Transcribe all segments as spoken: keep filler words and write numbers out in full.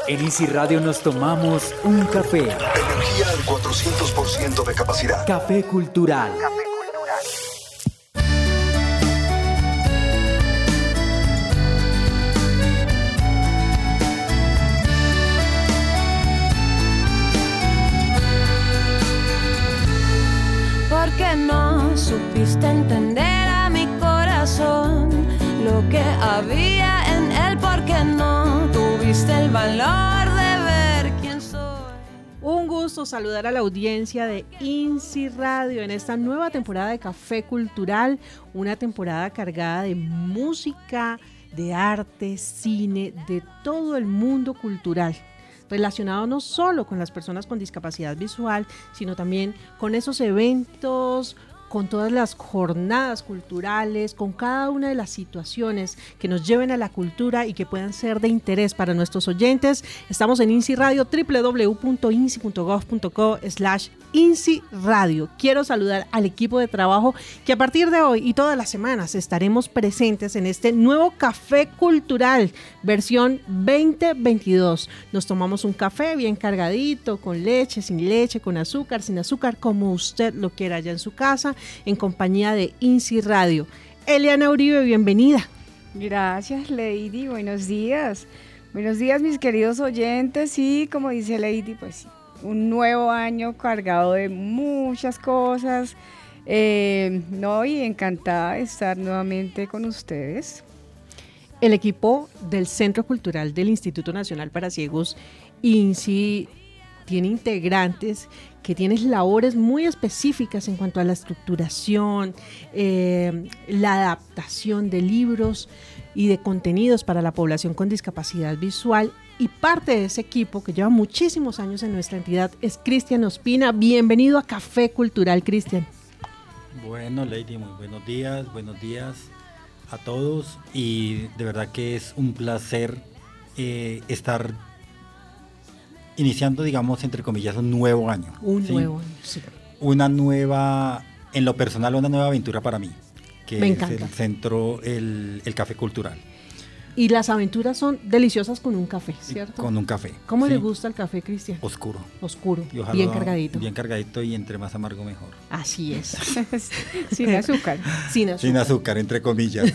En Easy Radio nos tomamos un café. Energía al cuatrocientos por ciento de capacidad. Café Cultural. Café Porque no supiste entender a mi corazón lo que había en él, porque no tuviste el valor de ver quién soy. Un gusto saludar a la audiencia de Easy Radio en esta nueva temporada de Café Cultural, una temporada cargada de música, de arte, cine, de todo el mundo cultural, relacionado no solo con las personas con discapacidad visual, sino también con esos eventos, con todas las jornadas culturales, con cada una de las situaciones que nos lleven a la cultura y que puedan ser de interés para nuestros oyentes. Estamos en Easy Radio, doble u doble u doble u punto insi punto gov punto co slash Easy Radio. Quiero saludar al equipo de trabajo que a partir de hoy y todas las semanas estaremos presentes en este nuevo Café Cultural, versión veinte veintidós. Nos tomamos un café bien cargadito, con leche, sin leche, con azúcar, sin azúcar, como usted lo quiera allá en su casa, en compañía de Easy Radio. Eliana Uribe, bienvenida. Gracias, Lady. Buenos días. Buenos días, mis queridos oyentes. Y como dice Lady, pues sí, un nuevo año cargado de muchas cosas. Eh, no, y encantada de estar nuevamente con ustedes. El equipo del Centro Cultural del Instituto Nacional para Ciegos, INSI, tiene integrantes que tienen labores muy específicas en cuanto a la estructuración, eh, la adaptación de libros y de contenidos para la población con discapacidad visual. Y parte de ese equipo, que lleva muchísimos años en nuestra entidad, es Cristian Ospina. Bienvenido a Café Cultural, Cristian. Bueno, Lady, muy buenos días, buenos días a todos. Y de verdad que es un placer eh, estar iniciando, digamos, entre comillas, un nuevo año. Un ¿sí? nuevo año, sí. Una nueva, en lo personal, una nueva aventura para mí, que Me es encanta. el centro, el, el Café Cultural. Y las aventuras son deliciosas con un café, ¿cierto? Con un café. ¿Cómo ¿sí? le gusta el café, Cristian? Oscuro. Oscuro, Y ojalá bien cargadito. Bien cargadito y entre más amargo mejor. Así es. Sin azúcar. Sin azúcar. Sin azúcar, entre comillas.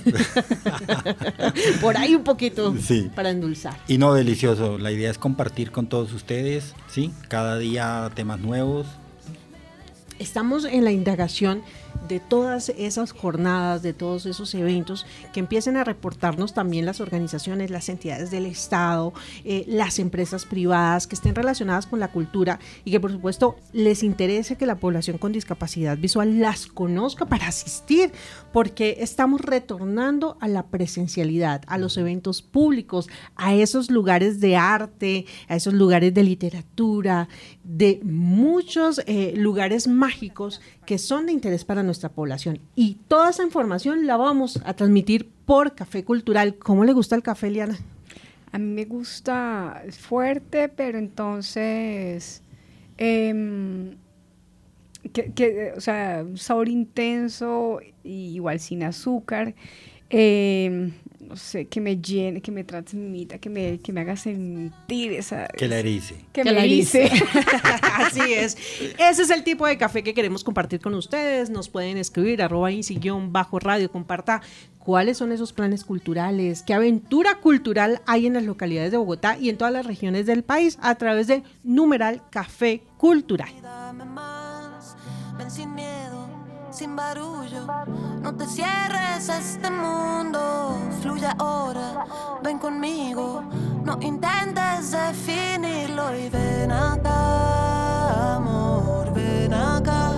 Por ahí un poquito, sí. Para endulzar. Y no, delicioso. La idea es compartir con todos ustedes, ¿sí? Cada día temas nuevos. Estamos en la indagación de todas esas jornadas, de todos esos eventos, que empiecen a reportarnos también las organizaciones, las entidades del Estado, eh, las empresas privadas que estén relacionadas con la cultura y que por supuesto les interese que la población con discapacidad visual las conozca para asistir, porque estamos retornando a la presencialidad, a los eventos públicos, a esos lugares de arte, a esos lugares de literatura, de muchos eh, lugares mágicos que son de interés para nuestra población. Y toda esa información la vamos a transmitir por Café Cultural. ¿Cómo le gusta el café, Eliana? A mí me gusta fuerte, pero entonces, eh, que, que, o sea, un sabor intenso, y igual sin azúcar, eh, no sé, que me llene, que me transmita, que me, que me haga sentir esa... Que la erice. Que, que me la erice. Así es. Ese es el tipo de café que queremos compartir con ustedes. Nos pueden escribir, arroba insi-radio, comparta cuáles son esos planes culturales, qué aventura cultural hay en las localidades de Bogotá y en todas las regiones del país a través de numeral Café Cultural. Dame más, ven sin miedo, sin barullo, no te cierres a este mundo, fluye ahora, ven conmigo, no intentes definirlo y ven acá, amor, ven acá,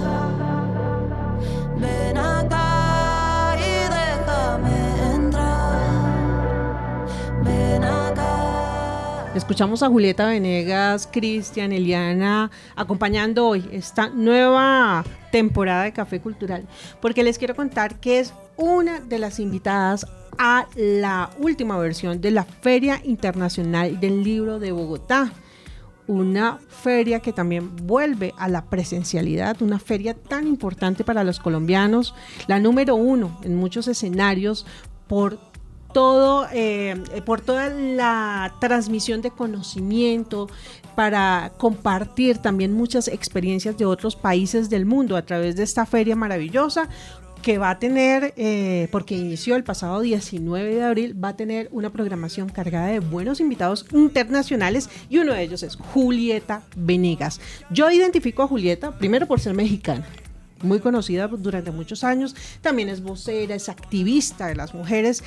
ven acá y déjame entrar, ven acá. Escuchamos a Julieta Venegas, Cristian, Eliana, acompañando hoy esta nueva temporada de Café Cultural, porque les quiero contar que es una de las invitadas a la última versión de la Feria Internacional del Libro de Bogotá, una feria que también vuelve a la presencialidad, una feria tan importante para los colombianos, la número uno en muchos escenarios por todo, eh, por toda la transmisión de conocimiento, para compartir también muchas experiencias de otros países del mundo a través de esta feria maravillosa que va a tener, eh, porque inició el pasado diecinueve de abril, va a tener una programación cargada de buenos invitados internacionales y uno de ellos es Julieta Venegas. Yo identifico a Julieta primero por ser mexicana, muy conocida durante muchos años, también es vocera, es activista de las mujeres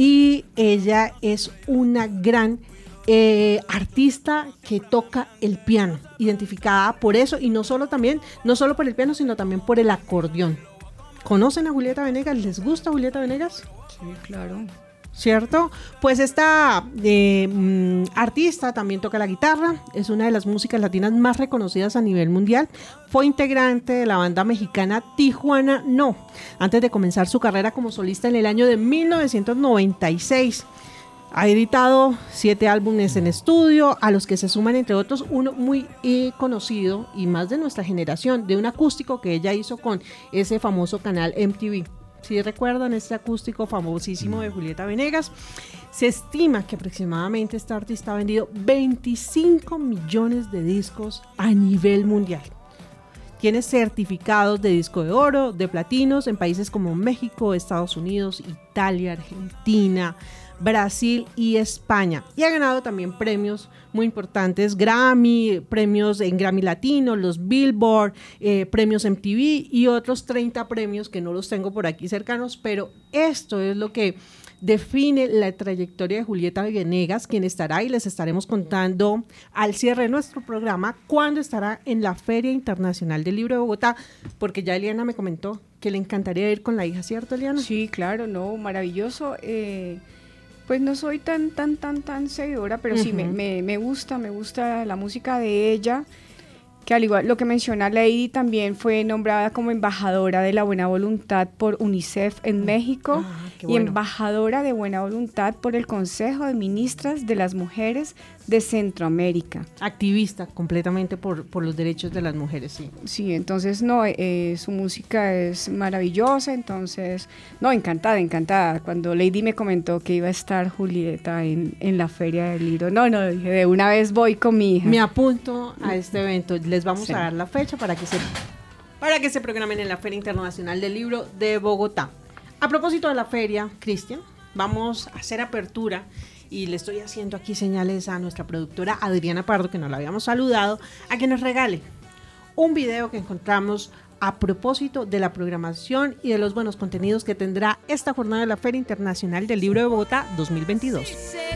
y ella es una gran Eh, artista que toca el piano, identificada por eso y no solo también, no solo por el piano, sino también por el acordeón. ¿Conocen a Julieta Venegas? ¿Les gusta Julieta Venegas? Sí, claro. ¿Cierto? Pues esta eh, mm, artista también toca la guitarra, es una de las músicas latinas más reconocidas a nivel mundial, fue integrante de la banda mexicana Tijuana No, antes de comenzar su carrera como solista en el año de mil novecientos noventa y seis. Ha editado siete álbumes en estudio, a los que se suman, entre otros, uno muy eh, conocido y más de nuestra generación, de un acústico que ella hizo con ese famoso canal M T V. Si recuerdan este acústico famosísimo de Julieta Venegas, se estima que aproximadamente esta artista ha vendido veinticinco millones de discos a nivel mundial. Tiene certificados de disco de oro, de platinos en países como México, Estados Unidos, Italia, Argentina, Brasil y España, y ha ganado también premios muy importantes, Grammy, premios en Grammy Latino, los Billboard, eh, premios M T V y otros treinta premios que no los tengo por aquí cercanos, pero esto es lo que define la trayectoria de Julieta Venegas, quien estará, y les estaremos contando al cierre de nuestro programa cuándo estará en la Feria Internacional del Libro de Bogotá, porque ya Eliana me comentó que le encantaría ir con la hija, ¿cierto, Eliana? Sí, claro, no, maravilloso. eh... Pues no soy tan, tan, tan, tan seguidora, pero uh-huh. sí me, me, me gusta, me gusta la música de ella, que al igual lo que menciona Lady, también fue nombrada como embajadora de la buena voluntad por UNICEF en México ah, y bueno. embajadora de buena voluntad por el Consejo de Ministras de las Mujeres de Centroamérica. Activista completamente por, por los derechos de las mujeres, sí. Sí, entonces no, eh, su música es maravillosa, entonces, no, encantada, encantada. Cuando Lady me comentó que iba a estar Julieta en, en la Feria del Libro, no, no, dije, de una vez voy con mi hija. Me apunto a este evento, les vamos sí. a dar la fecha para que se, para que se programen en la Feria Internacional del Libro de Bogotá. A propósito de la feria, Cristian, vamos a hacer apertura. Y le estoy haciendo aquí señales a nuestra productora Adriana Pardo, que nos la habíamos saludado, a que nos regale un video que encontramos a propósito de la programación y de los buenos contenidos que tendrá esta jornada de la Feria Internacional del Libro de Bogotá dos mil veintidós.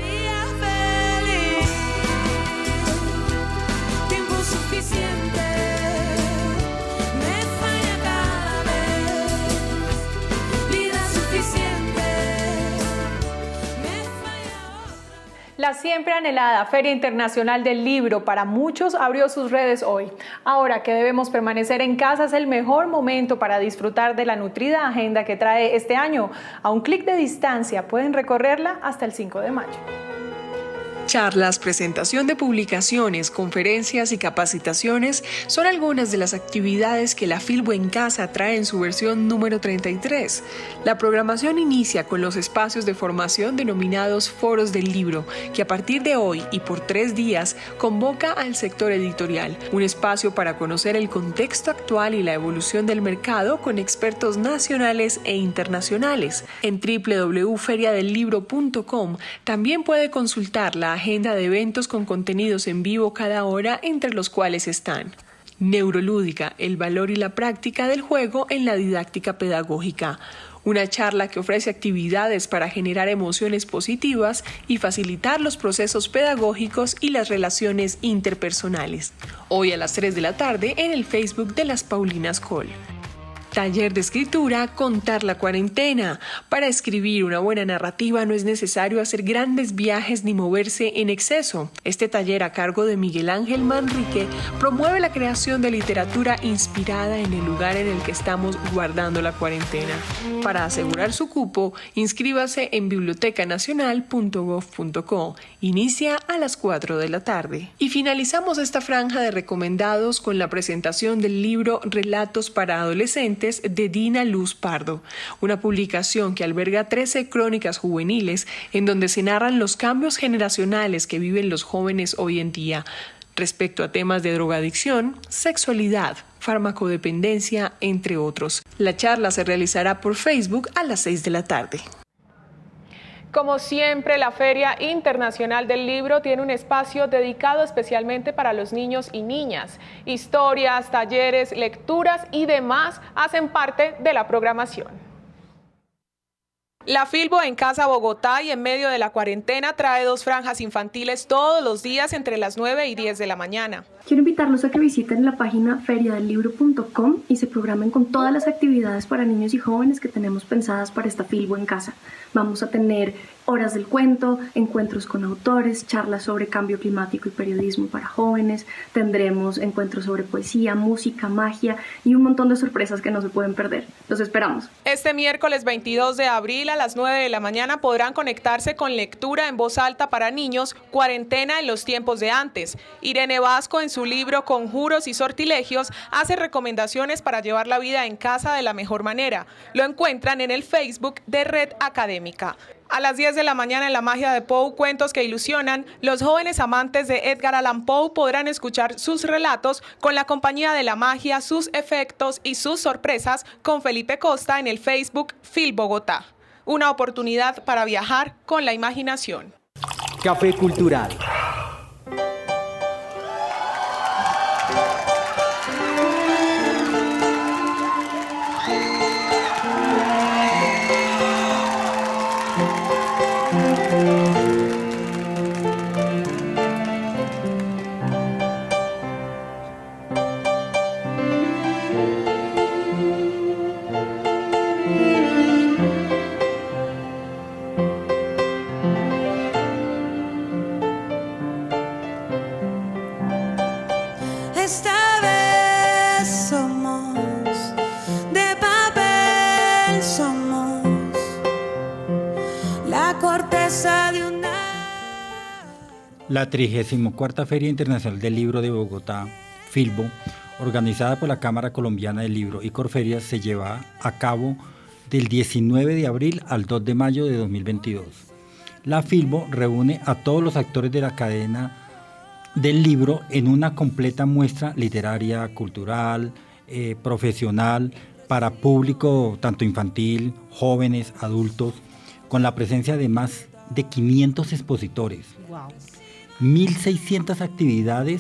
La siempre anhelada Feria Internacional del Libro para muchos abrió sus redes hoy. Ahora que debemos permanecer en casa es el mejor momento para disfrutar de la nutrida agenda que trae este año. A un clic de distancia pueden recorrerla hasta el cinco de mayo. Charlas, presentación de publicaciones, conferencias y capacitaciones son algunas de las actividades que la Filbo en Casa trae en su versión número treinta y tres. La programación inicia con los espacios de formación denominados Foros del Libro, que a partir de hoy y por tres días convoca al sector editorial, un espacio para conocer el contexto actual y la evolución del mercado con expertos nacionales e internacionales. En doble u doble u doble u punto feria del libro punto com también puede consultar la agenda de eventos con contenidos en vivo cada hora, entre los cuales están Neurolúdica, el valor y la práctica del juego en la didáctica pedagógica, una charla que ofrece actividades para generar emociones positivas y facilitar los procesos pedagógicos y las relaciones interpersonales. Hoy a las tres de la tarde en el Facebook de las Paulinas Coll. Taller de escritura, Contar la cuarentena. Para escribir una buena narrativa no es necesario hacer grandes viajes ni moverse en exceso. Este taller, a cargo de Miguel Ángel Manrique, promueve la creación de literatura inspirada en el lugar en el que estamos guardando la cuarentena. Para asegurar su cupo, inscríbase en biblioteca nacional punto gov punto co. Inicia a las cuatro de la tarde. Y finalizamos esta franja de recomendados con la presentación del libro Relatos para Adolescentes Límites de Dina Luz Pardo, una publicación que alberga trece crónicas juveniles en donde se narran los cambios generacionales que viven los jóvenes hoy en día respecto a temas de drogadicción, sexualidad, farmacodependencia, entre otros. La charla se realizará por Facebook a las seis de la tarde. Como siempre, la Feria Internacional del Libro tiene un espacio dedicado especialmente para los niños y niñas. Historias, talleres, lecturas y demás hacen parte de la programación. La Filbo en Casa Bogotá y en medio de la cuarentena trae dos franjas infantiles todos los días entre las nueve y diez de la mañana. Quiero invitarlos a que visiten la página feria del libro punto com y se programen con todas las actividades para niños y jóvenes que tenemos pensadas para esta Filbo en Casa. Vamos a tener horas del cuento, encuentros con autores, charlas sobre cambio climático y periodismo para jóvenes, tendremos encuentros sobre poesía, música, magia y un montón de sorpresas que no se pueden perder. Los esperamos. Este miércoles veintidós de abril a las nueve de la mañana podrán conectarse con lectura en voz alta para niños, Cuarentena en los tiempos de antes. Irene Vasco en su libro Conjuros y sortilegios hace recomendaciones para llevar la vida en casa de la mejor manera. Lo encuentran en el Facebook de Red Académica. A las diez de la mañana en La Magia de Poe, cuentos que ilusionan, los jóvenes amantes de Edgar Allan Poe podrán escuchar sus relatos con la compañía de la magia, sus efectos y sus sorpresas con Felipe Costa en el Facebook Fil Bogotá. Una oportunidad para viajar con la imaginación. Café Cultural. La trigésima cuarta Feria Internacional del Libro de Bogotá, Filbo, organizada por la Cámara Colombiana del Libro y Corferias, se lleva a cabo del diecinueve de abril al dos de mayo de dos mil veintidós. La Filbo reúne a todos los actores de la cadena del libro en una completa muestra literaria, cultural, eh, profesional, para público tanto infantil, jóvenes, adultos, con la presencia de más de quinientos expositores. Wow. mil seiscientas actividades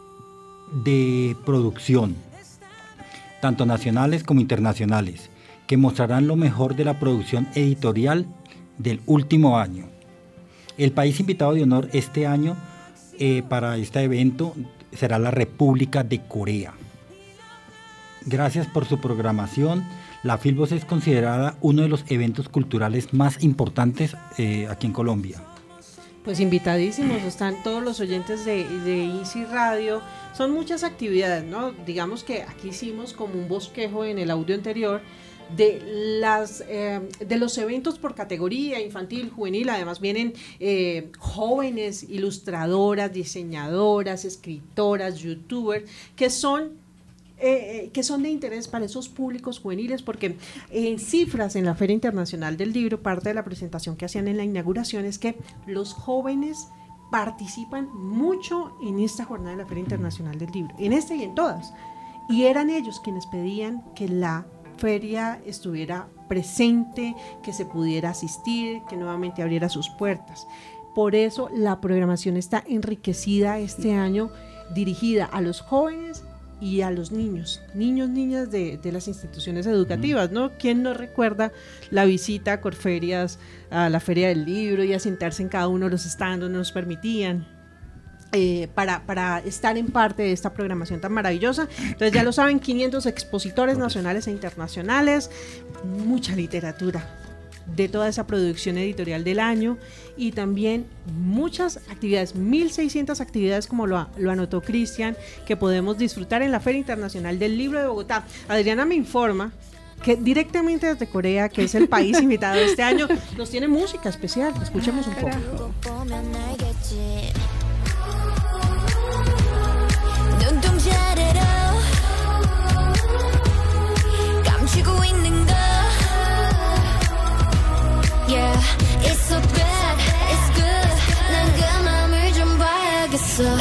de producción, tanto nacionales como internacionales, que mostrarán lo mejor de la producción editorial del último año. El país invitado de honor este año eh, para este evento será la República de Corea. Gracias por su programación. La Filbo es considerada uno de los eventos culturales más importantes eh, aquí en Colombia. Pues invitadísimos, están todos los oyentes de, de Easy Radio. Son muchas actividades, ¿no? Digamos que aquí hicimos como un bosquejo en el audio anterior de las eh, de los eventos por categoría, infantil, juvenil. Además vienen eh, jóvenes, ilustradoras, diseñadoras, escritoras, youtubers, que son Eh, que son de interés para esos públicos juveniles, porque en cifras en la Feria Internacional del Libro, parte de la presentación que hacían en la inauguración es que los jóvenes participan mucho en esta jornada de la Feria Internacional del Libro, en esta y en todas, y eran ellos quienes pedían que la feria estuviera presente, que se pudiera asistir, que nuevamente abriera sus puertas. Por eso la programación está enriquecida este año, dirigida a los jóvenes y a los niños, niños, niñas de, de las instituciones educativas, ¿no? ¿Quién no recuerda la visita a Corferias, a la Feria del Libro y a sentarse en cada uno de los stands donde nos permitían eh, para, para estar en parte de esta programación tan maravillosa? Entonces ya lo saben, quinientos expositores nacionales e internacionales, mucha literatura de toda esa producción editorial del año y también muchas actividades, mil seiscientas actividades como lo, lo anotó Cristian, que podemos disfrutar en la Feria Internacional del Libro de Bogotá. Adriana me informa que directamente desde Corea, que es el país invitado este año, nos tiene música especial. Escuchemos un poco.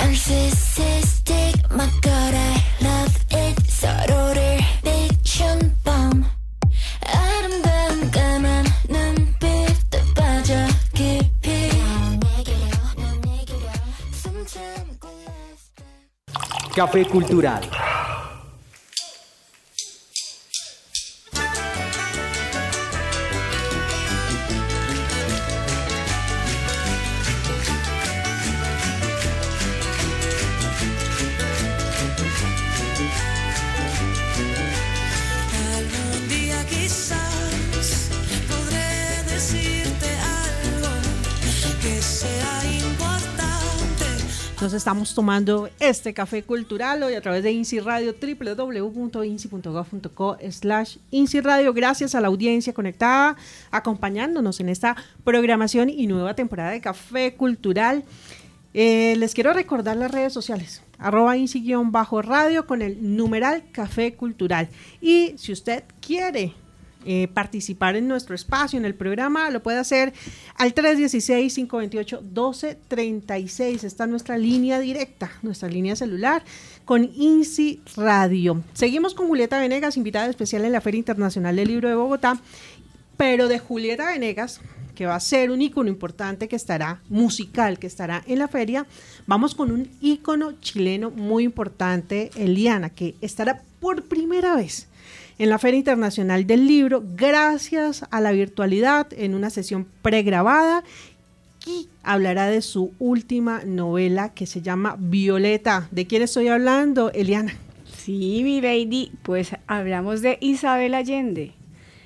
Narcissistic, my God, I love it. Start order, ，Café Cultural. Algún día quizás podré decirte algo que sea importante. Nos estamos tomando este café cultural hoy a través de INSI Radio, doble u doble u doble u punto insi punto gov punto co slash INSI Radio. Gracias a la audiencia conectada, acompañándonos en esta programación y nueva temporada de Café Cultural. Eh, les quiero recordar las redes sociales, arroba INSI-radio con el numeral Café Cultural. Y si usted quiere eh, participar en nuestro espacio, en el programa, lo puede hacer al tres uno seis, cinco dos ocho, uno dos tres seis. Está nuestra línea directa, nuestra línea celular con INSI Radio. Seguimos con Julieta Venegas, invitada especial en la Feria Internacional del Libro de Bogotá, pero de Julieta Venegas, que va a ser un ícono importante que estará, musical, que estará en la feria. Vamos con un ícono chileno muy importante, Eliana, que estará por primera vez en la Feria Internacional del Libro, gracias a la virtualidad, en una sesión pregrabada, y hablará de su última novela que se llama Violeta. ¿De quién estoy hablando, Eliana? Sí, mi lady, pues hablamos de Isabel Allende.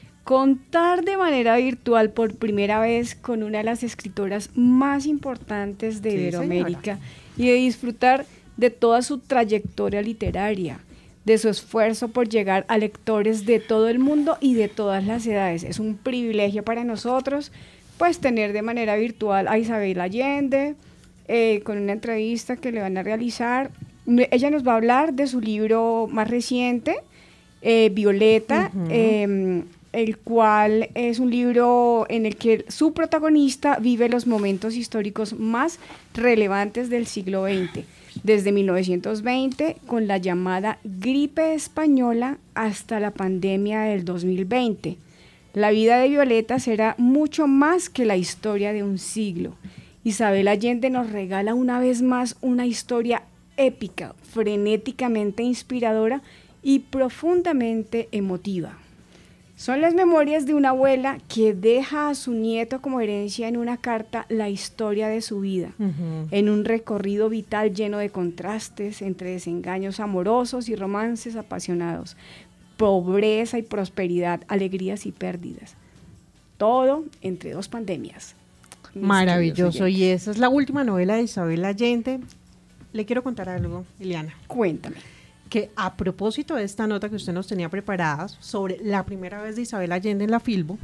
Contar de manera virtual por primera vez con una de las escritoras más importantes de Sí, Iberoamérica, y de disfrutar de toda su trayectoria literaria, de su esfuerzo por llegar a lectores de todo el mundo y de todas las edades. Es un privilegio para nosotros, pues, tener de manera virtual a Isabel Allende, eh, con una entrevista que le van a realizar. Ella nos va a hablar de su libro más reciente, eh, Violeta, uh-huh. eh, el cual es un libro en el que su protagonista vive los momentos históricos más relevantes del siglo veinte, desde mil novecientos veinte, con la llamada gripe española, hasta la pandemia del dos mil veinte. La vida de Violeta será mucho más que la historia de un siglo. Isabel Allende nos regala una vez más una historia épica, frenéticamente inspiradora y profundamente emotiva. Son las memorias de una abuela que deja a su nieto como herencia en una carta la historia de su vida, uh-huh. en un recorrido vital lleno de contrastes entre desengaños amorosos y romances apasionados, pobreza y prosperidad, alegrías y pérdidas. Todo entre dos pandemias. Maravilloso, y esa es la última novela de Isabel Allende. Le quiero contar algo, Eliana. Cuéntame. Que a propósito de esta nota que usted nos tenía preparada sobre la primera vez de Isabel Allende en la Filbo,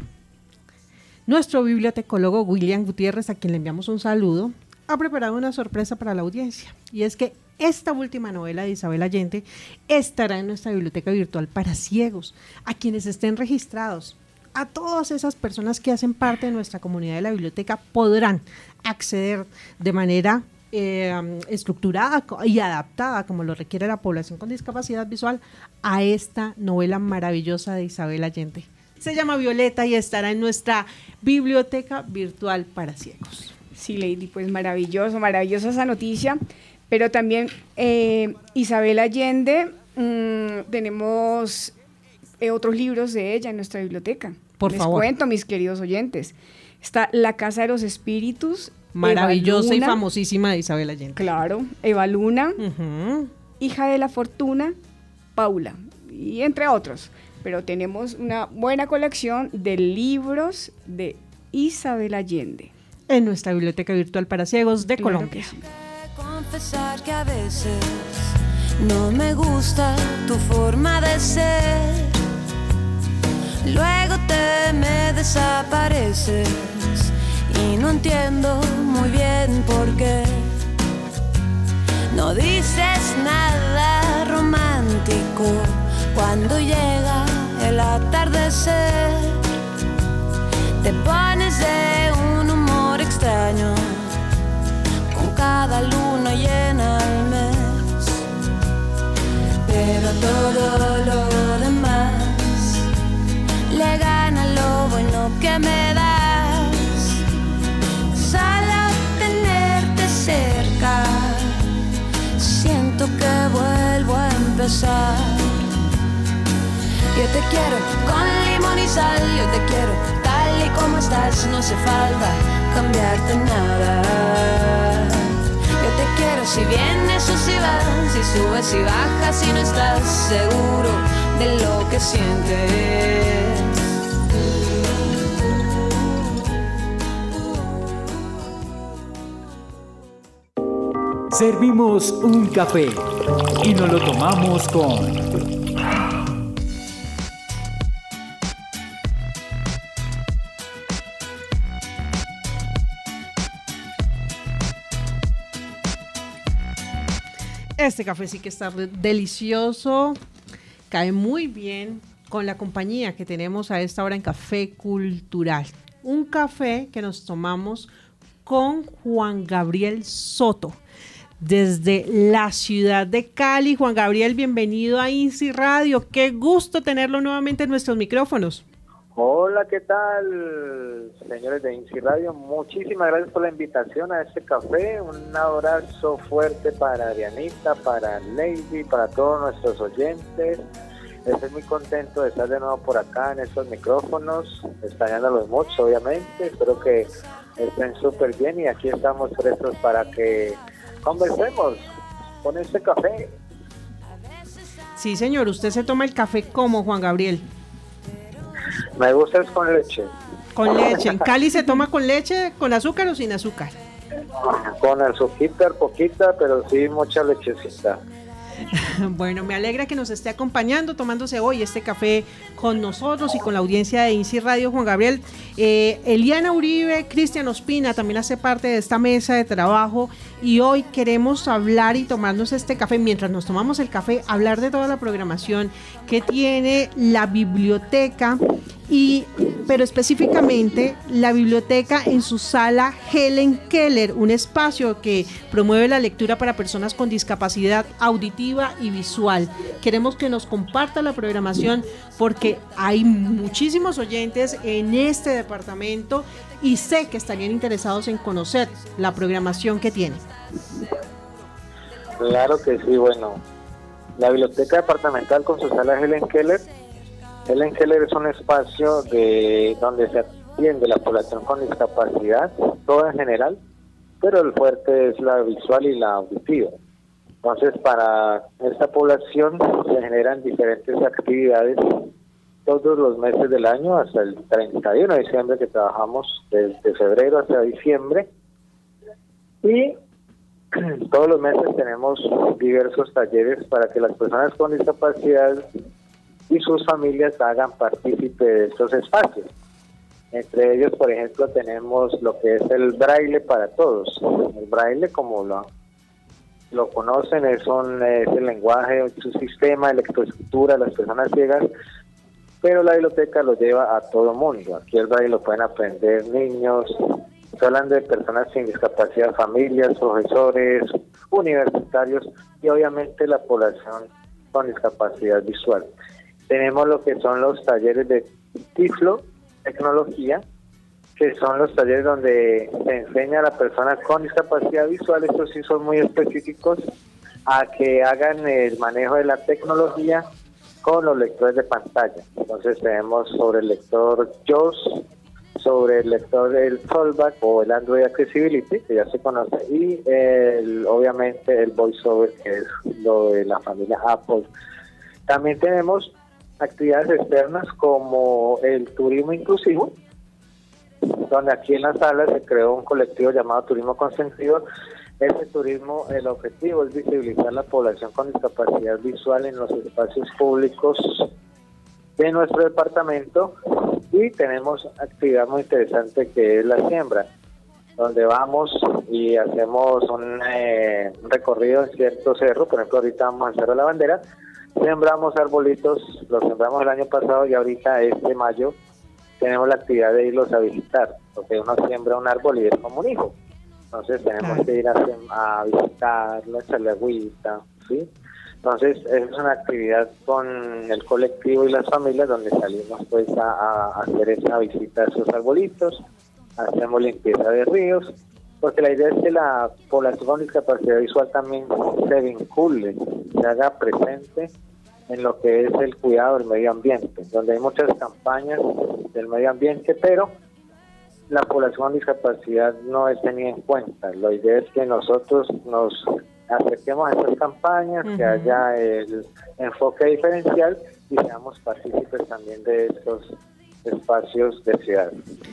nuestro bibliotecólogo William Gutiérrez, a quien le enviamos un saludo, ha preparado una sorpresa para la audiencia, y es que esta última novela de Isabel Allende estará en nuestra biblioteca virtual para ciegos, a quienes estén registrados. A todas esas personas que hacen parte de nuestra comunidad de la biblioteca podrán acceder de manera Eh, estructurada y adaptada, como lo requiere la población con discapacidad visual, a esta novela maravillosa de Isabel Allende. Se llama Violeta y estará en nuestra biblioteca virtual para ciegos. Sí, Lady, pues maravilloso, maravillosa esa noticia, pero también eh, Isabel Allende, mmm, tenemos eh, otros libros de ella en nuestra biblioteca. Por Les favor. cuento, mis queridos oyentes. Está La Casa de los Espíritus, maravillosa Eva Luna, y famosísima de Isabel Allende. Claro, Eva Luna, uh-huh. Hija de la Fortuna, Paula, y entre otros. Pero tenemos una buena colección de libros de Isabel Allende en nuestra biblioteca virtual para ciegos de claro Colombia. Sí. Confesar que a veces no me gusta tu forma de ser. Luego te me desapareces y no entiendo muy bien por qué. No dices nada romántico cuando llega el atardecer. Te pones de un humor extraño con cada luna llena todo lo demás. Le gana lo bueno que me das. Solo tenerte cerca, siento que vuelvo a empezar. Yo te quiero con limón y sal, yo te quiero tal y como estás, no hace falta cambiarte nada. Yo te quiero si vienes o si vas, si subes y bajas, si no estás seguro de lo que sientes. Servimos un café y nos lo tomamos con... Este café sí que está delicioso, cae muy bien con la compañía que tenemos a esta hora en Café Cultural. Un café que nos tomamos con Juan Gabriel Soto, desde la ciudad de Cali. Juan Gabriel, bienvenido a INSI Radio. Qué gusto tenerlo nuevamente en nuestros micrófonos. Hola, ¿qué tal, señores de INSI Radio? Muchísimas gracias por la invitación a este café. Un abrazo fuerte para Dianita, para Lady, para todos nuestros oyentes. Estoy muy contento de estar de nuevo por acá en estos micrófonos, extrañándolos mucho, obviamente. Espero que estén súper bien y aquí estamos prestos para que conversemos con este café. Sí, señor. ¿Usted se toma el café como, Juan Gabriel? Me gusta es con leche. Con leche. ¿En Cali se toma con leche, con azúcar o sin azúcar? Con azúcar, poquita, pero sí mucha lechecita. Bueno, me alegra que nos esté acompañando, tomándose hoy este café con nosotros y con la audiencia de INSI Radio, Juan Gabriel. Eh, Eliana Uribe, Cristian Ospina también hace parte de esta mesa de trabajo y hoy queremos hablar y tomarnos este café, mientras nos tomamos el café, hablar de toda la programación que tiene la biblioteca, y, pero específicamente la biblioteca en su sala Helen Keller, un espacio que promueve la lectura para personas con discapacidad auditiva y visual. Queremos que nos comparta la programación porque hay muchísimos oyentes en este departamento y sé que estarían interesados en conocer la programación que tiene. Claro que sí, bueno, la biblioteca departamental con su sala Helen Keller. Helen Keller es un espacio de donde se atiende la población con discapacidad, todo en general, pero el fuerte es la visual y la auditiva. Entonces, para esta población se generan diferentes actividades todos los meses del año hasta el treinta y uno de diciembre, que trabajamos desde febrero hasta diciembre, y todos los meses tenemos diversos talleres para que las personas con discapacidad y sus familias hagan partícipe de estos espacios. Entre ellos, por ejemplo, tenemos lo que es el braille para todos. El braille, como lo, lo conocen, es, un, es el lenguaje, es un sistema de lectoescritura de las personas ciegas, pero la biblioteca lo lleva a todo mundo. Aquí el braille lo pueden aprender niños, estoy hablando de personas sin discapacidad, familias, profesores, universitarios y obviamente la población con discapacidad visual. Tenemos lo que son los talleres de Tiflo, tecnología, que son los talleres donde se enseña a la persona con discapacidad visual, estos sí son muy específicos, a que hagan el manejo de la tecnología con los lectores de pantalla. Entonces tenemos sobre el lector J O S, sobre el lector del Fallback o el Android Accessibility, que ya se conoce, y el, obviamente el VoiceOver, que es lo de la familia Apple. También tenemos actividades externas como el turismo inclusivo, donde aquí en la sala se creó un colectivo llamado Turismo Consentido. Este turismo, el objetivo es visibilizar la población con discapacidad visual en los espacios públicos de nuestro departamento, y tenemos actividad muy interesante que es la siembra, donde vamos y hacemos un, eh, un recorrido en cierto cerro. Por ejemplo, ahorita vamos al Cerro de la Bandera, sembramos arbolitos, los sembramos el año pasado y ahorita este mayo tenemos la actividad de irlos a visitar, porque uno siembra un árbol y es como un hijo, entonces tenemos que ir a, a visitarlo, echarle agüita, ¿sí? Entonces es una actividad con el colectivo y las familias donde salimos pues a, a hacer esa visita a esos arbolitos, hacemos limpieza de ríos, porque la idea es que la población con discapacidad visual también se vincule, se haga presente en lo que es el cuidado del medio ambiente, donde hay muchas campañas del medio ambiente, pero la población con discapacidad no es tenida en cuenta. La idea es que nosotros nos acerquemos a estas campañas, uh-huh. que haya el enfoque diferencial y seamos partícipes también de estos espacios de ciudad.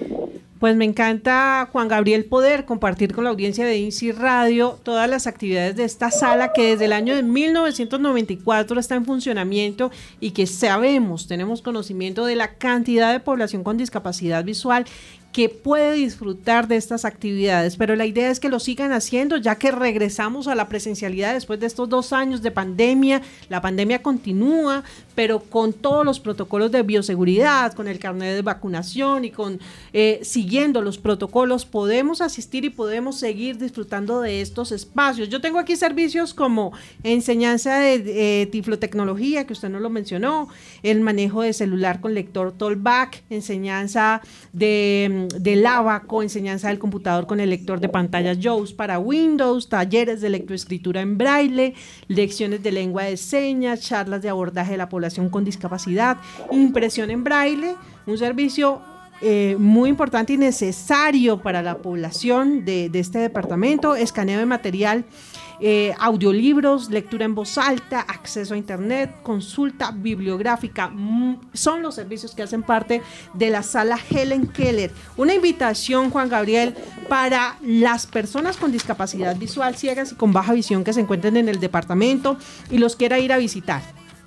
Pues me encanta, Juan Gabriel, poder compartir con la audiencia de INSI Radio todas las actividades de esta sala que desde el año de mil novecientos noventa y cuatro está en funcionamiento y que sabemos, tenemos conocimiento de la cantidad de población con discapacidad visual que puede disfrutar de estas actividades, pero la idea es que lo sigan haciendo ya que regresamos a la presencialidad después de estos dos años de pandemia. La pandemia continúa, pero con todos los protocolos de bioseguridad, con el carnet de vacunación y con eh, siguiendo los protocolos, podemos asistir y podemos seguir disfrutando de estos espacios. Yo tengo aquí servicios como enseñanza de eh, tiflotecnología, que usted no lo mencionó, el manejo de celular con lector Tollback, enseñanza de del Abaco, enseñanza del computador con el lector de pantallas JAWS para Windows, talleres de lectoescritura en braille, lecciones de lengua de señas, charlas de abordaje de la población con discapacidad, impresión en braille, un servicio eh, muy importante y necesario para la población de, de este departamento, escaneo de material, Eh, audiolibros, lectura en voz alta, acceso a internet, consulta bibliográfica, mm, son los servicios que hacen parte de la sala Helen Keller. Una invitación, Juan Gabriel, para las personas con discapacidad visual, ciegas y con baja visión que se encuentren en el departamento y los quiera ir a visitar.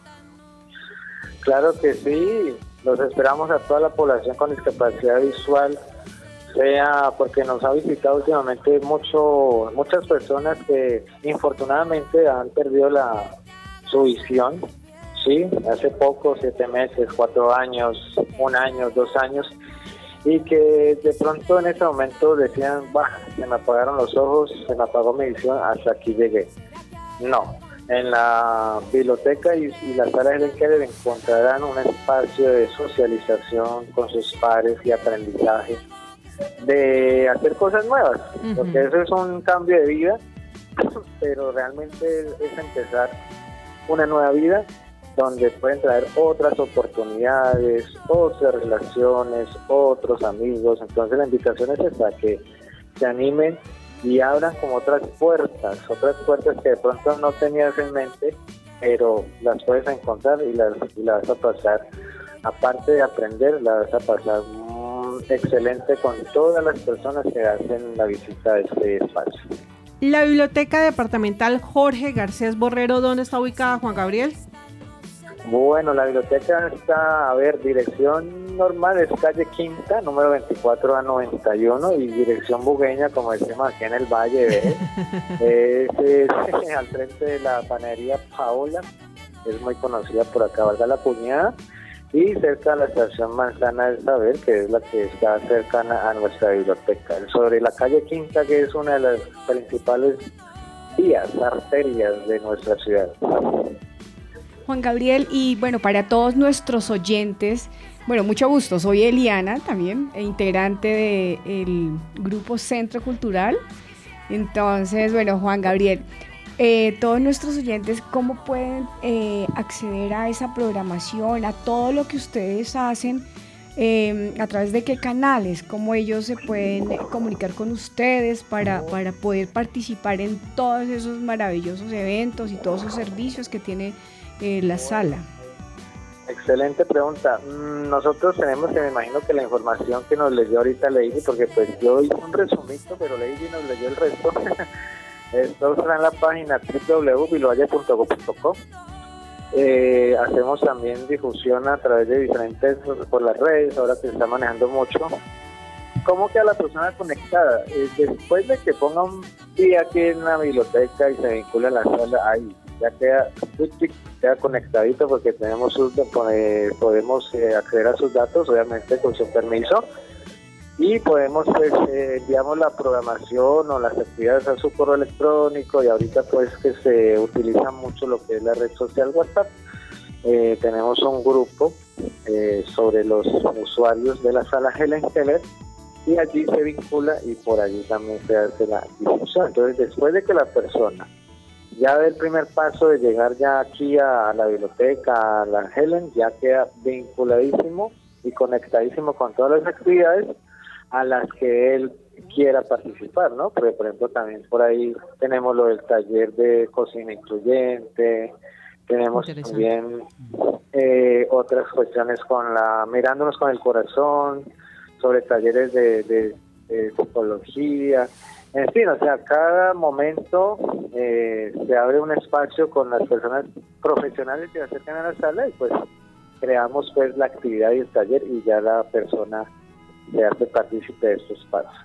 Claro que sí, los esperamos a toda la población con discapacidad visual, sea porque nos ha visitado últimamente mucho muchas personas que infortunadamente han perdido la su visión, sí, hace poco, siete meses, cuatro años, un año, dos años, y que de pronto en ese momento decían, bah, se me apagaron los ojos, se me apagó mi visión, hasta aquí llegué. No, en la biblioteca y, y la sala de Helen Keller encontrarán un espacio de socialización con sus pares y aprendizaje, de hacer cosas nuevas, uh-huh. porque eso es un cambio de vida, pero realmente es empezar una nueva vida donde pueden traer otras oportunidades, otras relaciones, otros amigos. Entonces la invitación es esta, que se animen y abran como otras puertas, otras puertas que de pronto no tenías en mente, pero las puedes encontrar y las, y las vas a pasar, aparte de aprender, las vas a pasar excelente con todas las personas que hacen la visita a este espacio. La Biblioteca Departamental Jorge Garcés Borrero, ¿dónde está ubicada, Juan Gabriel? Bueno, la biblioteca está, a ver, dirección normal es calle Quinta, número veinticuatro a noventa y uno, y dirección bugueña, como decimos aquí en el Valle, ¿ves? es, es al frente de la panadería Paola, es muy conocida por acá, valga la cuñada, y cerca de la estación Manzana del Saber, que es la que está cercana a nuestra biblioteca, sobre la calle Quinta, que es una de las principales vías, arterias de nuestra ciudad. Juan Gabriel, y bueno, para todos nuestros oyentes, bueno, mucho gusto, soy Eliana también, integrante del grupo Centro Cultural. Entonces, bueno, Juan Gabriel, Eh, todos nuestros oyentes, ¿cómo pueden eh, acceder a esa programación, a todo lo que ustedes hacen? Eh, ¿A través de qué canales? ¿Cómo ellos se pueden comunicar con ustedes para, para poder participar en todos esos maravillosos eventos y todos esos servicios que tiene eh, la sala? Excelente pregunta. Nosotros tenemos, que me imagino que la información que nos leyó ahorita Lady, porque pues yo hice un resumito, pero Lady nos leyó el resto. Esto está en la página doble u doble u doble u punto bilvalle punto go punto co. Eh, hacemos también difusión a través de diferentes, por las redes, ahora que se está manejando mucho. ¿Cómo queda la persona conectada? Eh, después de que ponga un día aquí en la biblioteca y se vincula a la sala, ahí ya queda, queda conectadito, porque tenemos sus, eh, podemos eh, acceder a sus datos, obviamente con su permiso. y podemos, pues, eh, enviamos la programación o las actividades a su correo electrónico, y ahorita pues que se utiliza mucho lo que es la red social WhatsApp. Eh, tenemos un grupo eh, sobre los usuarios de la sala Helen Keller, y allí se vincula y por allí también se hace la difusión. Entonces, después de que la persona ya dé el primer paso de llegar ya aquí a, a la biblioteca, a la Helen, ya queda vinculadísimo y conectadísimo con todas las actividades a las que él quiera participar, ¿no? Porque, por ejemplo, también por ahí tenemos lo del taller de cocina incluyente, tenemos también eh, otras cuestiones con la mirándonos con el corazón, sobre talleres de, de, de psicología, en fin, o sea, cada momento eh, se abre un espacio con las personas profesionales que se acercan a la sala, y pues creamos pues la actividad y el taller, y ya la persona se hace partícipe de estos pasos.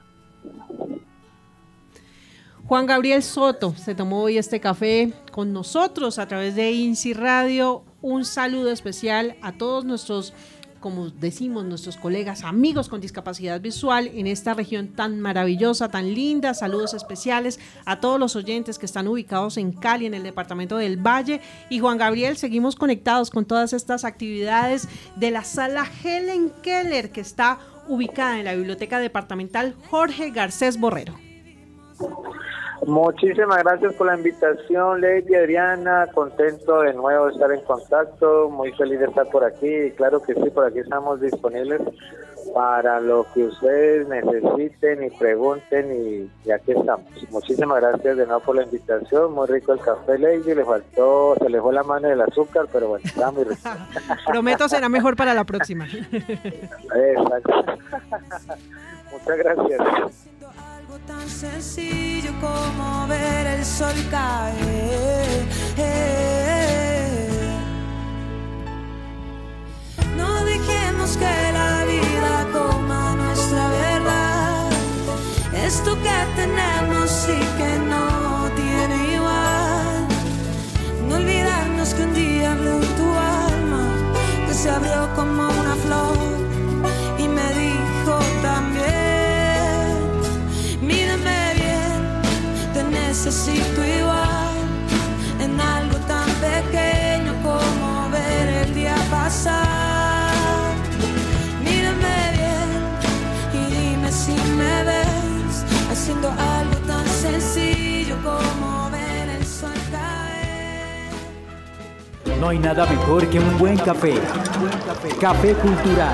Juan Gabriel Soto se tomó hoy este café con nosotros a través de INSI Radio. Un saludo especial a todos nuestros, como decimos, nuestros colegas, amigos con discapacidad visual en esta región tan maravillosa, tan linda. Saludos especiales a todos los oyentes que están ubicados en Cali, en el departamento del Valle. Y Juan Gabriel, seguimos conectados con todas estas actividades de la sala Helen Keller, que está ubicada en la Biblioteca Departamental Jorge Garcés Borrero. Muchísimas gracias por la invitación, Lady, Adriana, contento de nuevo de estar en contacto, muy feliz de estar por aquí, y claro que sí, por aquí estamos disponibles para lo que ustedes necesiten y pregunten, y, y aquí estamos. Muchísimas gracias de nuevo por la invitación, muy rico el café, Lady, le faltó, se le fue la mano del azúcar, pero bueno, está muy rico. Prometo será mejor para la próxima. Exacto. Muchas gracias. Tan sencillo como ver el sol caer. No dejemos que la vida coma nuestra verdad. Esto que tenemos y que no tiene igual. No olvidarnos que un día habló tu alma, que se abrió como una flor y me dijo también: mírame bien, te necesito igual, en algo tan pequeño como ver el día pasar. Mírame bien y dime si me ves, haciendo algo tan sencillo como ver el sol caer. No hay nada mejor que un buen café. Café Cultural.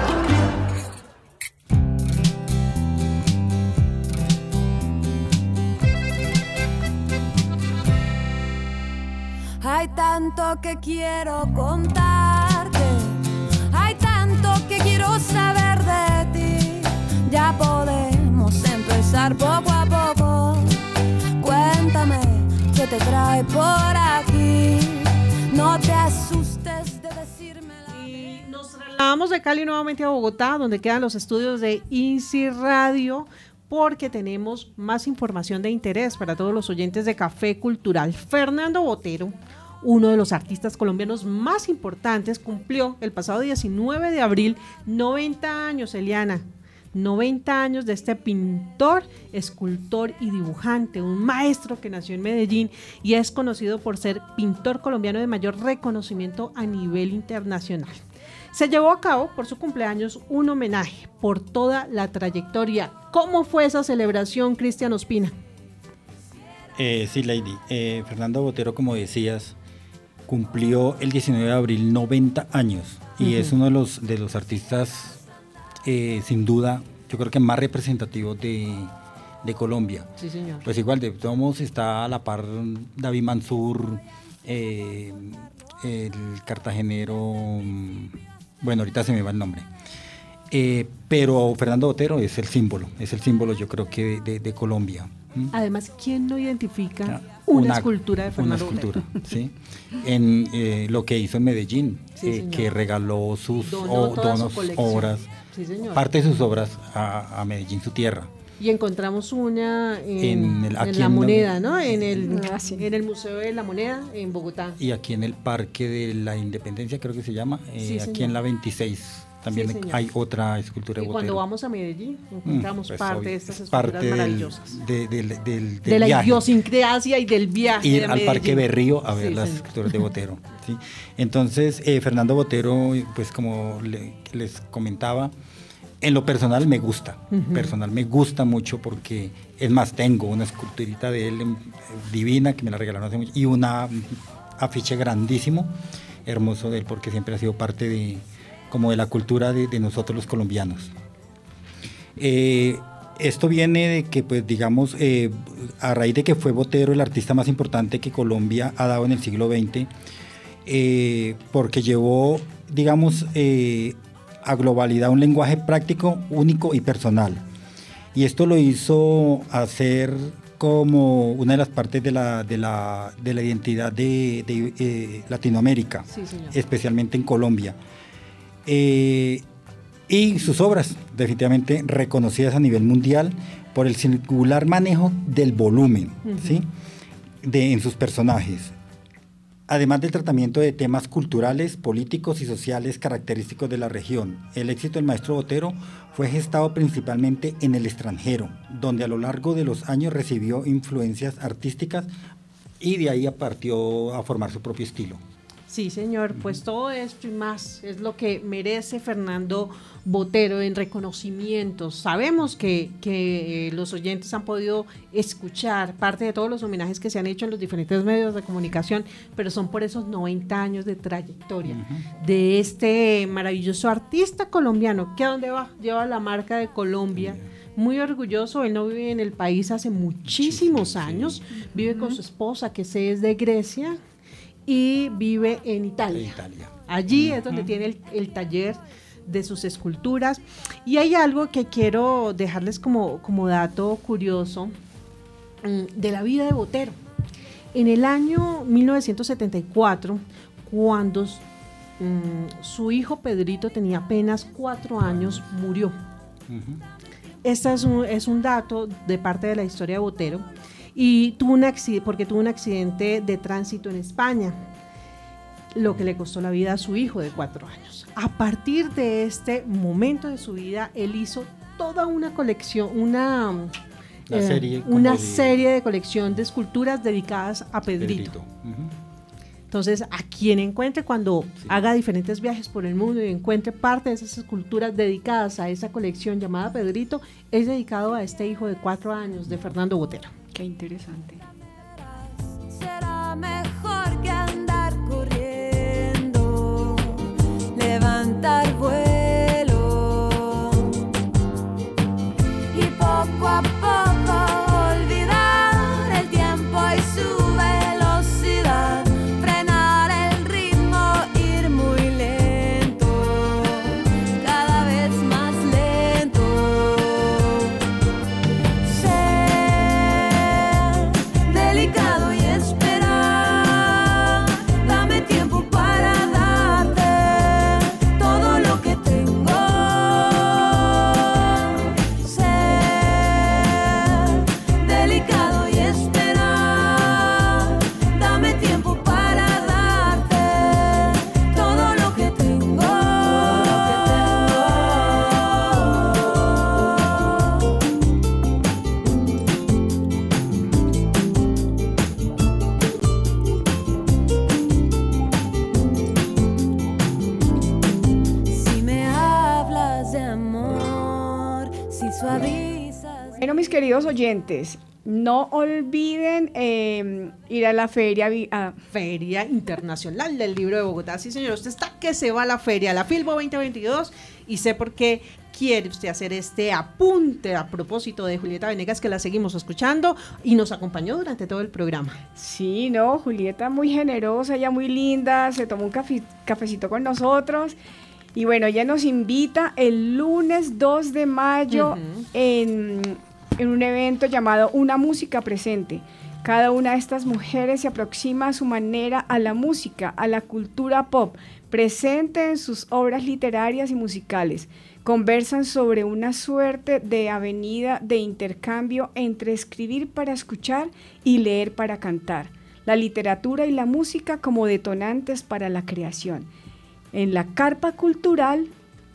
Hay tanto que quiero contarte, hay tanto que quiero saber de ti. Ya podemos empezar poco a poco. Cuéntame qué te trae por aquí. No te asustes de decírmela. Y nos trasladamos de Cali nuevamente a Bogotá, donde quedan los estudios de INSI Radio, porque tenemos más información de interés para todos los oyentes de Café Cultural. Fernando Botero, uno de los artistas colombianos más importantes, cumplió el pasado diecinueve de abril noventa años, Eliana. noventa años de este pintor, escultor y dibujante, un maestro que nació en Medellín y es conocido por ser pintor colombiano de mayor reconocimiento a nivel internacional. Se llevó a cabo por su cumpleaños un homenaje por toda la trayectoria. ¿Cómo fue esa celebración, Cristian Ospina? Eh, sí, Lady. Eh, Fernando Botero, como decías, cumplió el diecinueve de abril noventa años y uh-huh. es uno de los, de los artistas, eh, sin duda, yo creo que más representativos de, de Colombia. Sí, señor. Pues igual, de todos modos está a la par David Mansur, eh, el cartagenero, bueno, ahorita se me va el nombre. Eh, pero Fernando Botero es el símbolo, es el símbolo yo creo que de, de, de Colombia. ¿Mm? Además, ¿quién no identifica una, una escultura de Fernando una escultura, Botero? ¿sí? En eh, lo que hizo en Medellín, sí, eh, que regaló sus donó o, donos, su obras, sí, parte de sus obras a, a Medellín, su tierra. Y encontramos una en, en, el, en La en Moneda, ¿no? En el, ah, sí. en el Museo de La Moneda, en Bogotá. Y aquí en el Parque de la Independencia, creo que se llama, eh, sí, aquí señor. en la veintiséis, también Sí, señor. hay otra escultura Y de cuando Botero. vamos a Medellín encontramos Mm, pues, parte obvio, de estas es esculturas parte del- maravillosas. de, del- del- del de la viaje. idiosincrasia y del viaje Ir de al Medellín. Parque Berrío a ver Sí, las señor. esculturas de Botero. ¿sí? Entonces, eh, Fernando Botero, pues como le- les comentaba, en lo personal me gusta, Ujú. personal me gusta mucho porque, es más, tengo una esculturita de él eh, divina que me la regalaron hace mucho y una mm, afiche grandísimo, hermoso de él porque siempre ha sido parte de, como de la cultura de, de nosotros los colombianos. Eh, esto viene de que, pues digamos, eh, a raíz de que fue Botero el artista más importante que Colombia ha dado en el siglo veinte, eh, porque llevó, digamos, eh, a globalidad un lenguaje práctico, único y personal. Y esto lo hizo hacer como una de las partes de la, de la, de la identidad de, de, eh, Latinoamérica, Sí, señor. especialmente en Colombia. Eh, y sus obras, definitivamente reconocidas a nivel mundial por el singular manejo del volumen, Ujú. ¿sí? de, en sus personajes. Además del tratamiento de temas culturales, políticos y sociales característicos de la región, el éxito del maestro Botero fue gestado principalmente en el extranjero, donde a lo largo de los años recibió influencias artísticas y de ahí partió a formar su propio estilo. Sí, señor, pues todo esto y más es lo que merece Fernando Botero en reconocimientos. Sabemos que, que eh, los oyentes han podido escuchar parte de todos los homenajes que se han hecho en los diferentes medios de comunicación, pero son por esos noventa años de trayectoria Ujú. de este maravilloso artista colombiano, que a dónde va, lleva la marca de Colombia. Muy orgulloso, él no vive en el país hace muchísimos años, vive con su esposa que se es de Grecia y vive en Italia. De Italia. Allí es donde tiene el, el taller de sus esculturas. Y hay algo que quiero dejarles como, como dato curioso mm, de la vida de Botero. En el año mil novecientos setenta y cuatro, cuando mm, su hijo Pedrito tenía apenas cuatro años, murió. Ujú. Este es un, es un dato de parte de la historia de Botero. Y tuvo un accidente, porque tuvo un accidente de tránsito en España, lo que le costó la vida a su hijo de cuatro años. A partir de este momento de su vida, él hizo toda una colección, una, Una eh, serie como una de- serie de colección de esculturas dedicadas a Pedrito. Pedrito. Ujú. Entonces, a quien encuentre cuando Sí. haga diferentes viajes por el mundo y encuentre parte de esas esculturas dedicadas a esa colección llamada Pedrito, es dedicado a este hijo de cuatro años de Fernando Botero. Qué interesante. Será mejor que andar corriendo, levantar vuelo y poco a poco olvidar el tiempo y su velocidad, frenar el ritmo, ir muy lento, cada vez más lento. Ser delicado y esperar, dame tiempo para darte todo lo que tengo. Ser delicado y esperar, dame tiempo para darte todo lo que tengo. Si me hablas de amor, si suavizas. Bueno, mis queridos oyentes, no olviden eh, ir a la feria. vi- a- Feria Internacional del Libro de Bogotá. Sí, señor, usted está que se va a la feria, a la Filbo veinte veintidós, y sé por qué quiere usted hacer este apunte a propósito de Julieta Venegas, que la seguimos escuchando y nos acompañó durante todo el programa. Sí, no, Julieta muy generosa, ella muy linda, se tomó un cafe- cafecito con nosotros. Y bueno, ella nos invita el lunes dos de mayo Ujú. en, en un evento llamado Una Música Presente. Cada una de estas mujeres se aproxima a su manera a la música, a la cultura pop, presente en sus obras literarias y musicales. Conversan sobre una suerte de avenida de intercambio entre escribir para escuchar y leer para cantar. La literatura y la música como detonantes para la creación. En la carpa cultural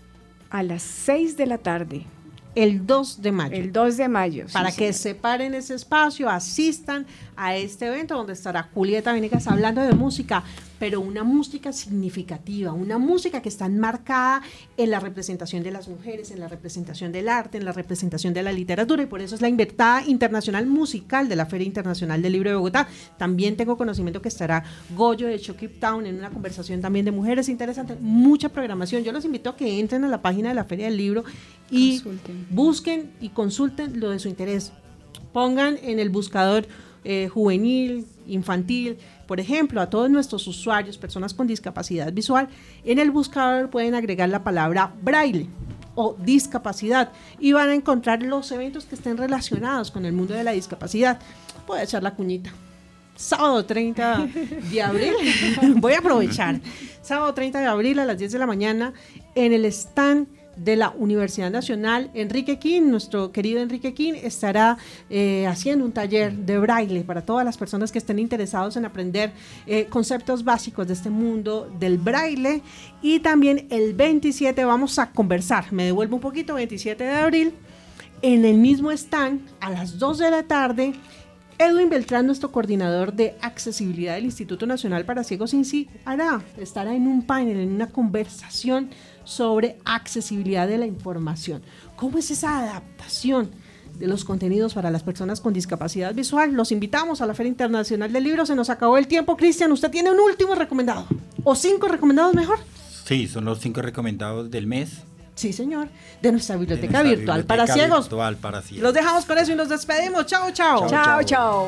A las seis de la tarde. El dos de mayo. El dos de mayo. Para sí, que señor. separen ese espacio, asistan a este evento donde estará Julieta Venegas hablando de música, pero una música significativa, una música que está enmarcada en la representación de las mujeres, en la representación del arte, en la representación de la literatura, y por eso es la invitada internacional musical de la Feria Internacional del Libro de Bogotá. También tengo conocimiento que estará Goyo de Chokip Town en una conversación también de mujeres. Interesante, mucha programación. Yo los invito a que entren a la página de la Feria del Libro y consulten. Busquen y consulten lo de su interés. Pongan en el buscador eh, juvenil, infantil, por ejemplo, a todos nuestros usuarios, personas con discapacidad visual, en el buscador pueden agregar la palabra braille o discapacidad y van a encontrar los eventos que estén relacionados con el mundo de la discapacidad. Voy a echar la cuñita. Sábado treinta de abril, voy a aprovechar, sábado treinta de abril a las diez de la mañana en el stand de la Universidad Nacional, Enrique King, nuestro querido Enrique King, estará eh, haciendo un taller de braille para todas las personas que estén interesados en aprender eh, conceptos básicos de este mundo del braille. Y también el veintisiete vamos a conversar, me devuelvo un poquito, veintisiete de abril, en el mismo stand, a las dos de la tarde, Edwin Beltrán, nuestro coordinador de accesibilidad del Instituto Nacional para Ciegos INSI, hará, estará en un panel, en una conversación sobre accesibilidad de la información. ¿Cómo es esa adaptación de los contenidos para las personas con discapacidad visual? Los invitamos a la Feria Internacional del Libro. Se nos acabó el tiempo. Cristian, ¿usted tiene un último recomendado? ¿O cinco recomendados mejor? Sí, son los cinco recomendados del mes. Sí, señor. De nuestra biblioteca, de nuestra virtual, biblioteca para ciegos. Virtual para ciegos. Los dejamos con eso y nos despedimos. Chao, chao. Chao, chao. chao.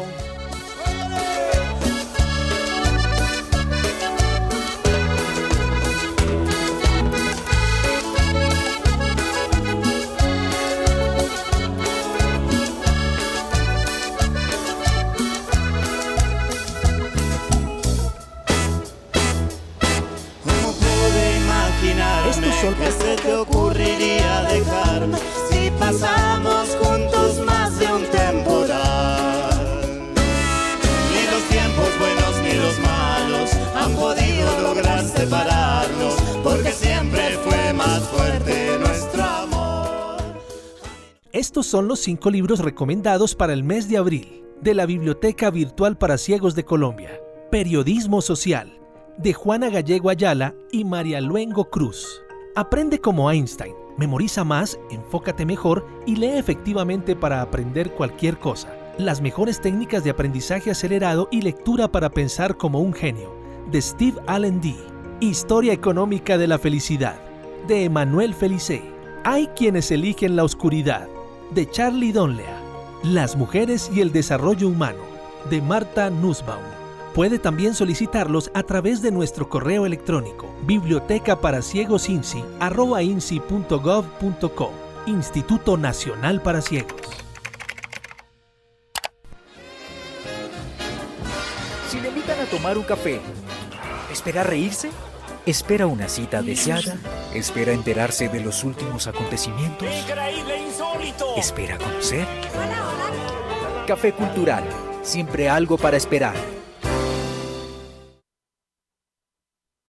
¿Qué se te ocurriría dejarme si pasamos juntos más de un temporal? Ni los tiempos buenos ni los malos han podido lograr separarnos, porque siempre fue más fuerte nuestro amor. Estos son los cinco libros recomendados para el mes de abril de la Biblioteca Virtual para Ciegos de Colombia. Periodismo Social, de Juana Gallego Ayala y María Luengo Cruz. Aprende como Einstein, memoriza más, enfócate mejor y lee efectivamente para aprender cualquier cosa. Las mejores técnicas de aprendizaje acelerado y lectura para pensar como un genio, de Steve Allen D. Historia económica de la felicidad, de Emanuel Felicé. Hay quienes eligen la oscuridad, de Charlie Donlea. Las mujeres y el desarrollo humano, de Marta Nussbaum. Puede también solicitarlos a través de nuestro correo electrónico biblioteca para ciegos insi arroba insi punto gov punto co, Instituto Nacional para Ciegos. Si le invitan a tomar un café, ¿espera reírse? ¿Espera una cita deseada? ¿Espera enterarse de los últimos acontecimientos? ¡Increíble, insólito! ¿Espera conocer? Café Cultural, siempre algo para esperar.